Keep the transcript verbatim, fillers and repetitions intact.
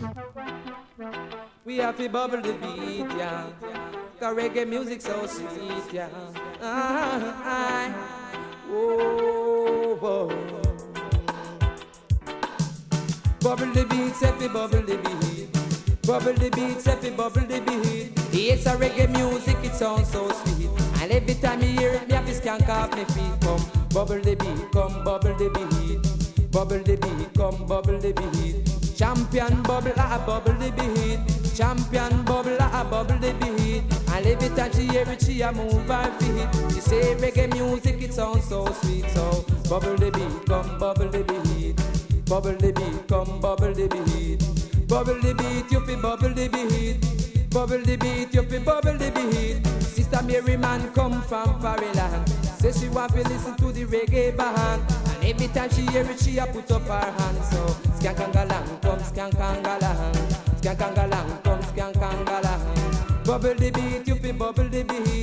We have to bubble the beat, yeah. Cause reggae music so sweet, yeah. Ah, I, whoa, whoa. Bubble the beat, set me bubble the beat. Bubble the beat, set me bubble the beat. It's a reggae music, it sounds so sweet. And every time you hear it, me have to skank off me feet. Come bubble the beat, come bubble the beat. Bubble the beat, come bubble the beat. Champion bubble, ah bubble the beat. Champion bubble, ah bubble the beat. And every time she hear it, she a move her feet. She say reggae music, it sounds so sweet. So bubble the beat, come bubble the beat. Bubble the beat, come bubble the beat. Bubble the beat, you fi bubble the beat. Bubble the beat, you fi bubble the beat. Sister Mary man come from foreign land. Say she want to listen to the reggae band. And every time she hear it, she a put up her hand. So skankangalang, come skankangalang. Skankangalang, come skankangalang. Bubble the beat, you fi bubble the beat.